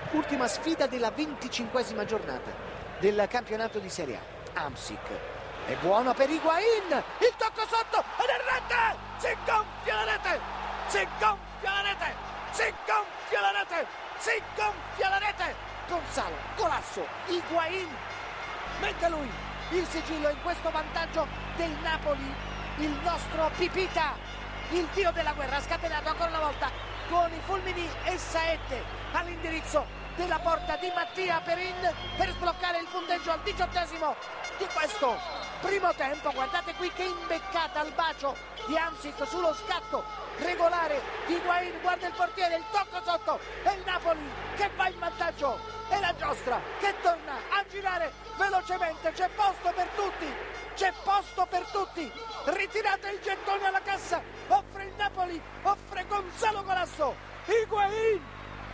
ultima sfida della 25esima giornata del campionato di Serie A. Hamsik è buono per Higuain, il tocco sotto ed è rete, si gonfia la rete, si gonfia la rete, si gonfia la rete, si gonfia la rete. Gonzalo, golasso, Higuain mette lui il sigillo in questo vantaggio del Napoli. Il nostro Pipita, il dio della guerra, ha scatenato ancora una volta con i fulmini e saette all'indirizzo della porta di Mattia Perin per sbloccare il punteggio al 18esimo di questo primo tempo. Guardate qui che imbeccata al bacio di Hamsik sullo scatto regolare di Higuain, guarda il portiere, il tocco sotto e il Napoli che va in vantaggio e la giostra che torna a girare velocemente. C'è posto per tutti, c'è posto per tutti, ritirate il gettone alla cassa, offre il Napoli, offre Gonzalo Golasso, Higuain